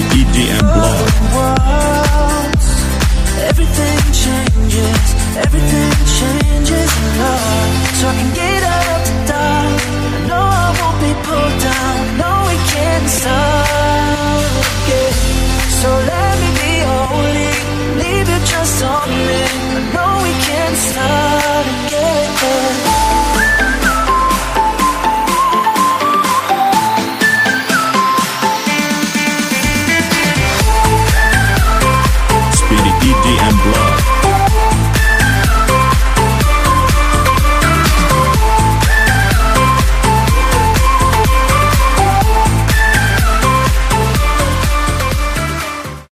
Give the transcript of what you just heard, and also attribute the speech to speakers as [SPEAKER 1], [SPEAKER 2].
[SPEAKER 1] EDM Blog.
[SPEAKER 2] Everything changes in love. So I can get out of the dark. I know I won't be pulled down. No, we can't stop. Yeah. So let me be holy. Leave your trust on me. I know we can't start again.
[SPEAKER 1] EDM Blog.